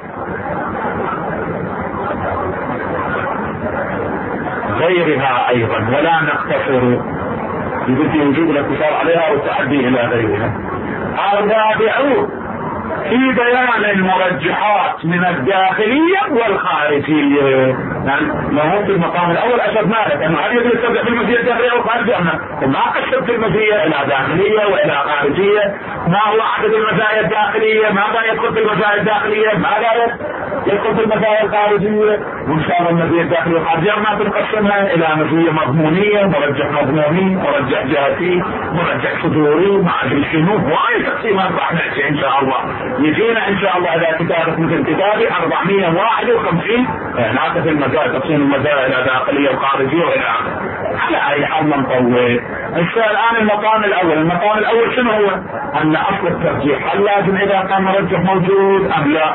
غيرها أيضا ولا نقتصر يجب وجود الاقتصار عليها والتعدي إلى غيرها. الرابع في بيان المرجحات من الداخلية والخارجية. يعني ما هو في المقام الأول أشرنا لك أنه هل يجب يستبدأ في المزية الداخلية والخارجية أم لا؟ ما قسمت المزية إلى داخلية وإلى خارجية. ما هو عدد المزايا الداخلية؟ ماذا يدخل في المزايا الداخلية؟ ماذا يدخل في المزايا الخارجية؟ وإن شاء الله المزية الداخلية والخارجية ما تنقسمها إلى مزية مضمونية مرجح مضموني مرجح جهتي مرجح صدوري ما أدري شنو وأي تقسيمات راح نحكي إن شاء الله. يجينا ان شاء الله اذا كتابة مثل كتابي أربعمائة وواحد وخمسين هناك في المزايا تقسيم المزايا الى داخلية وخارجية والى اخره. على اي حال نطول. الان المقام الاول المقام الاول شنو هو؟ ان اصل الترجيح هل لازم اذا كان مرجح موجود ام لا؟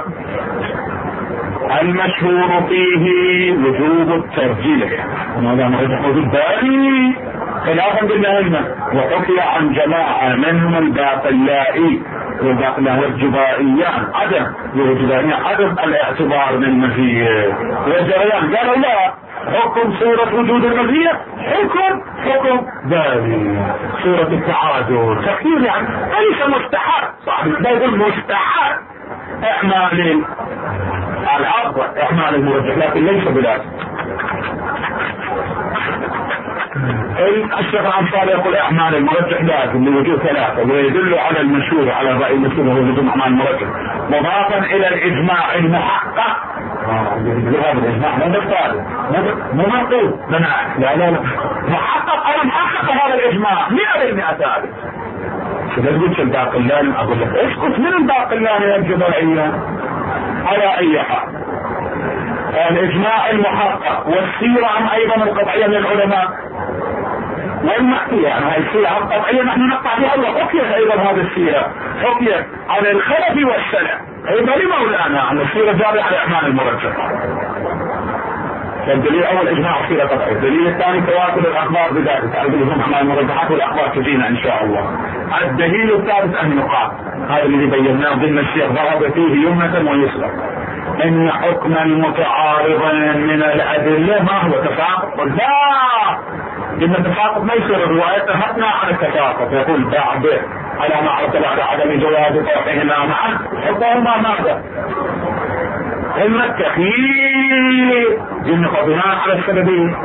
المشهور فيه وجوب الترجيح وماذا مرجح موجود بالي خلافا بالعلم. وحكي عن جماعة منهم الباقلائي والباقلائي والجبائيان عدم والجبائيان عدم الاعتبار بالمزية والجريان قالوا لا حكم صورة وجود المزية حكم حكم بالي صورة التعادل تخير يعني ليس مستحق صاحب لا يقول مستحق احمال الأفضل احمال المرجح لكن ليس بلازم. الشيخ الأنصاري يقول أعمال المرجح لازم لوجود ثلاثة، ويدل على المشهور على الرأي المشهور هو لزوم أعمال المرجح، مضافا إلى الإجماع المحقق. هذا الإجماع مو بالطالب مو منقول، لا لا لا محقق، أنا محقق هذا الإجماع مئة بالمئة ثابت. إذا قلت الباقلاني أقول لك اسكت، من الباقلاني يا الجبائية؟ على أي حال الإجماع المحقق والسيرة عن أيضا القطعية للعلماء والمحكية عن هذه السيرة القطعية نحن نقطع بها، الله حكيت أيضا هذه السيرة، حكيت عن الخلف والسلف أيضا لمولانا عن السيرة جارية على أعمال المرجحة. الدليل الأول إجماع السيرة قطعية، الدليل الثاني تواتر الأخبار بذلك، تعرفون أعمال المرجحات والأخبار تجينا إن شاء الله. الدليل الثالث النقاط، هذا الذي بيناه ضمن الشيخ ذهب فيه يمنة ويسرى، ان حكم المتعارضين من الادله ما هو تساقط، لا ان التساقط ما يصير، الروايات تهتنا عن التساقط، يقول بعد على ما عرض على عدم جواز طرحهما معا حكمهما ماذا؟ اما التخيير ان بناء على السببيه،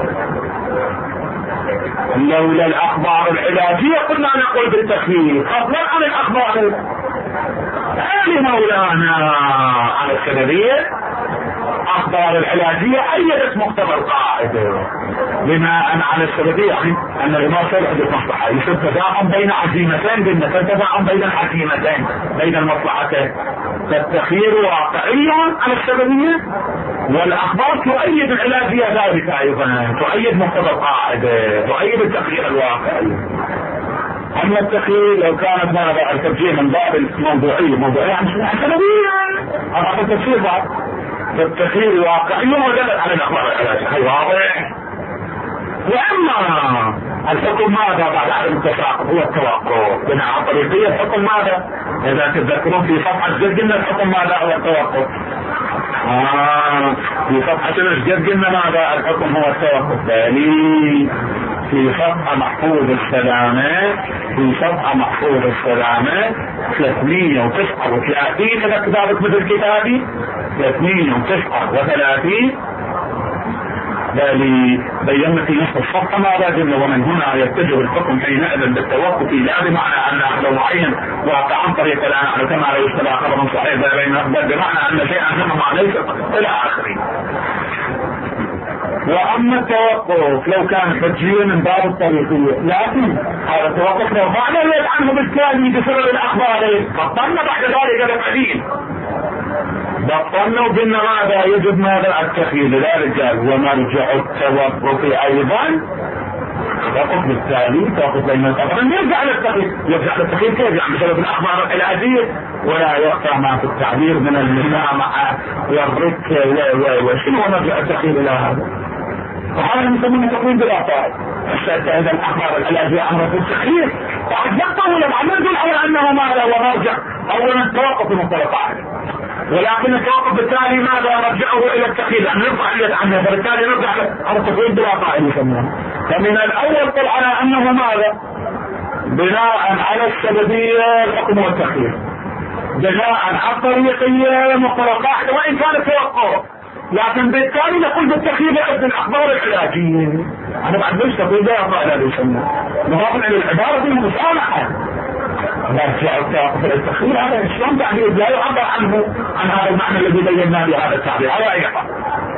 لولا الاخبار العلاجيه قلنا نقول بالتخيير فضلا عن الاخبار هذه مولانا على السببية. اخبار العلاجية ايدت مقتضى القاعدة بناء على السببية، يعني ان الامارة يحدث مصلحة، يصير تداعم بين عزيمتين، بالنسبة تداعم بين العزيمتين بين المصلحتين، فالتخيير واقعي على السببية، والاخبار تؤيد العلاجية ذلك ايضا، تؤيد مقتضى القاعدة، تؤيد التخيير الواقعي. اما التخيير لو كانت ماذا التوجيه من باب الموضوعية، موضوعية عن سببية هذا التفسير بعد، فالتخيير واقعي ودلت على الاخبار العلاجية، هي واضح. واما الحكم ماذا بعد عدم التساقط هو التوقف، بناء على طريقية الحكم ماذا؟ اذا تتذكرون في صفحة جد قلنا الحكم ماذا هو التوقف، آه في صفحة جد قلنا ماذا الحكم هو التوقف، ثاني في صفحة محفوظ السلامة، في صفحة محفوظ السلامة ثلاثمية وتسعة وثلاثين، إذا كتابك مثل كتابي ثلاثمية وتسعة وثلاثين، بالي بينا في نصف الصفحة ماذا قلنا، ومن هنا يتجه الحكم حينئذ بالتوقف، لا بمعنى أن أحد معين واقع عن طريق الآن كما لا يشتبه خبر صحيح، بل بمعنى أن شيئا ما ليس إلى آخره. واما التوقف لو كان حجيا من باب الطريقية، لكن هذا التوقف لو فعلا يد عنه بالكامل بسبب الاخبار بطلنا بعد ذلك بقليل، بطلنا وقلنا ماذا يجب ماذا التخيير، لذلك قال ومرجع التوقف ايضا توقف بالتالي توقف بين الخبرين يرجع للتخيير، يرجع للتخيير كيف يعني بسبب الاخبار العلاجية، ولا يخفى ما في التعبير من المسامحة والرك وشنو مرجع التخيير الى هذا، وهذا نسميه تقويم بالاعطاء. اذا الاخبار العلاجية امر في التخيير بعد يقطع ولا بعد ندل على انه ماذا هو مرجع اولا التوقف المنطلقات، ولكن التوقف بالتالي ماذا مرجعه الى التخيير، لان نرفع اليد عنه، فبالتالي نرجع على التقويم بالاعطاء يسمونه. فمن الاول قل على انه ماذا بناء على السببية الحكم والتخيير، بناء على الطريقية مطلقات وان كان التوقف، لكن بالتالي نقول بالتخيير بأذن الاخبار العلاجية. انا بعد ليش تقول بالاعطاء لا يسمونه نظام على العبارة دي المسامحة، نرجع التوقف التخيير، هذا الاسلام تعبير لا يعبر عنه عن هذا المعنى الذي بيناه بهذا التعبير على اي حال.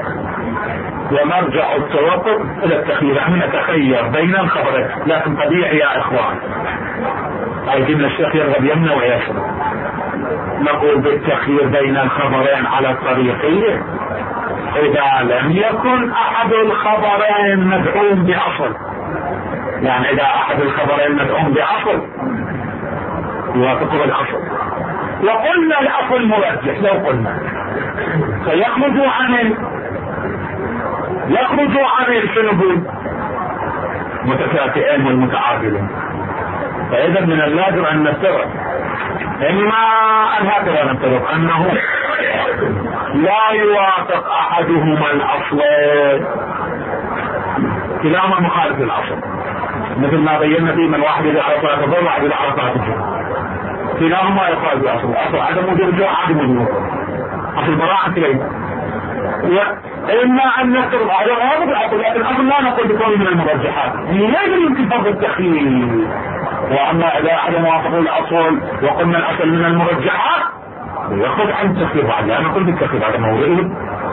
ومرجع التوقف الى التخيير، احنا نتخير بين الخبرين، لكن طبيعي يا اخوان عايزين الشيخ يرغب يمنى ويسر، نقول بالتخيير بين الخبرين على الطريقية اذا لم يكن احد الخبرين مدعوم باصل، يعني اذا احد الخبرين مدعوم باصل يوافق الاصل، وقلنا الاصل مرجح، لو قلنا فيخرج عن يخرج عن شنو متكافئين والمتعادلين، فاذا من اللازم ان نفترض اما ان هكذا نفترض انه لا يوافق احدهما الاصلين، كلاهما مخالف للاصل، مثل ما بينا في من واحد الى عرفات الظل واحد الى عرفات الجمع، كلاهما يخالف الاصل، اصل عدم وجود الجمع عدم وجود اصل براءة كلمة، اما ان نفترض على هذا بالعقل، لكن الاصل لا نقول بكون من المرجحات، لازم يمكن فرض التخيير. واما اذا احد موافق الاصل وقلنا الاصل من المرجحات ياخذ عن التخيير، لا نقول بالتخيير، هذا موضوع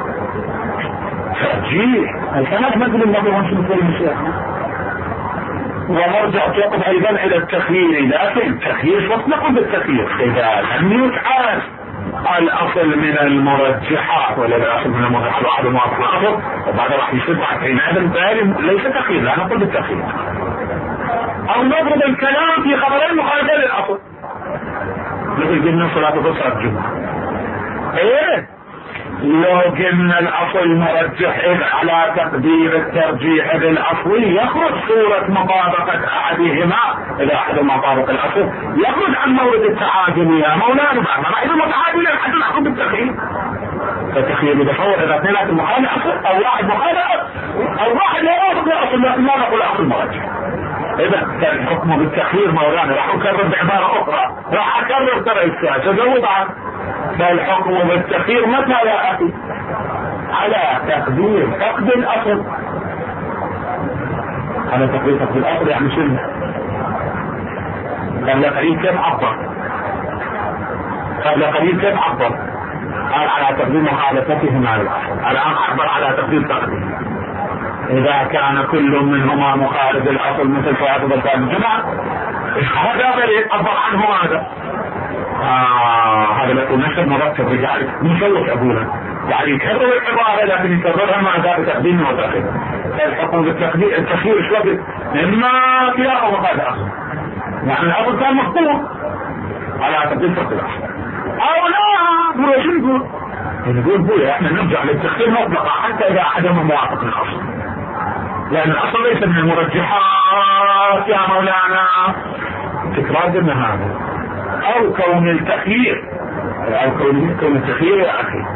ترجيح. الحنات مثل النبي وانتم مثل الشيخنا، ونرجع تقف ايضا الى التخيير، لكن التخيير شوف نقول بالتخيير اذا لم يتعاد الاصل من المرجحات، ولا الاصل من المرجحات واحد موافق الاصل وبعد راح يشد حينئذ بالتالي ليس تخيير، لا نقول بالتخيير. او نضرب الكلام في خبرين مخالفين للاصل، مثل قلنا صلاة الظهر الجمعة، ايه لو قلنا الاصل مرجح على تقدير الترجيح بالاصلي يخرج صورة مطابقة احدهما، اذا احدهما طابق الاصل يخرج عن مورد التعادل يا مولانا، ما اذا متعادل حتى نحكم بالتخيير. فالتخيير يتصور اذا اثنين المخالف اصل او واحد مخالف او واحد لا يوافق الاصل، لا نقول الاصل مرجح. اذا كان الحكم بالتخيير مولانا، راح اكرر بعبارة اخرى، راح اكرر ترى الساعة تزود عن فالحكم بالتخيير متى يا اخي؟ على تقدير فقد الاصل. على تقدير فقد الاصل يعني شنو؟ قبل قليل كيف عبر؟ قبل قليل كيف عبر؟ قال على تقدير مخالفتهم على الاصل، الان عبر على تقدير فقده. اذا كان كل منهما مخالف الاصل مثل صلاة الظهر الجمعة، هذا بل عبر عنه هذا. آه هذا لكم نشر مرتب رجال مشوش ابونا، يعني يكرر العبارة لكن يكررها مع ذا بتقديم وتأخير. الحكم بالتقدير التخيير شو وقت؟ اما كلا او هذا اصل، يعني الاصل كان مخطوط على تقديم فقد الاصل، او لا بولا شو نقول؟ نقول بولا احنا نرجع للتخيير مطلقا حتى اذا احدهم موافق الاصل، لان الاصل ليس من المرجحات يا مولانا. تكرار قلنا هذا، او كون التخيير، او كون كون التخيير يا اخي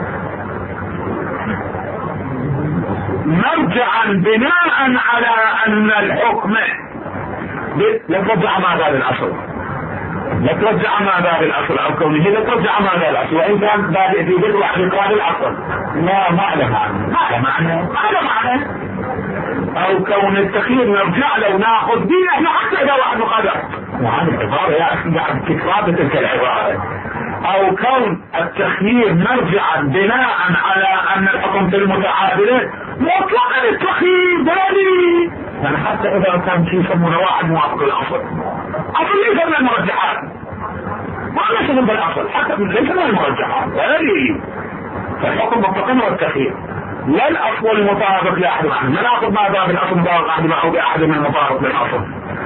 مرجعا بناء على ان الحكم لا ترجع مع ذا الاصل، لا ترجع مع ذا الاصل، او كونه لا ترجع مع ذا الاصل، وان كان بادئ في بدء اعتقاد الاصل لا ما له معنى، ما له معنى ما له معنى. او كون التخيير نرجع له وناخذ به احنا حتى اذا واحد مخالف، وهذه العبارة يا اخي بعد تكرار تلك العبارة. او كون التخيير مرجعا بناء على ان الحكم في المتعادلين مطلقا التخيير دليل، يعني حتى اذا كان في يسمونه واحد موافق الاصل، اصل ليس من المرجحات، ما ليس من الاصل حتى ليس من المرجحات دليل. فالحكم مطلقا والتخيير لا الاصل المطابق لاحد عنه، ما ناخذ ما ذا بالاصل مطابق احد او باحد من المطابق للاصل.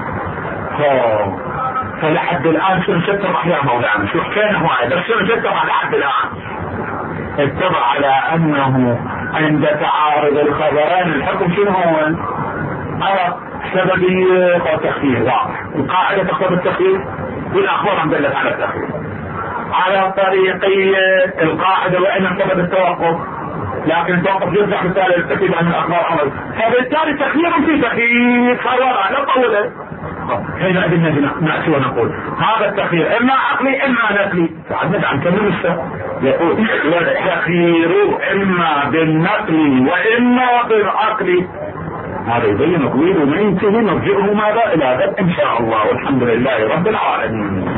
فلحد الان شنو ستر يا مولانا؟ شو حكينا هواي بس شنو ستر لحد الان؟ اتبع على انه عند تعارض الخبرين الحكم شنو هو؟ على سببية وتخيير واضح. القاعدة تقتضي التخيير والاخبار عم دلت على التخيير على طريقية القاعدة، وان انتبه التوقف، لكن التوقف يرجع بالتالي للتأكيد عن الاخبار عمل، فبالتالي تخيير في تخيير خبر لا طوله. حينئذ نأتي ونقول هذا التخيير اما عقلي اما نقلي، فعدنا عن كم نسة يقول والتخيير اما بالنقل واما بالعقل. هذا يبين طويل وما ينتهي، نرجعه ماذا الى غد ان شاء الله، والحمد لله رب العالمين.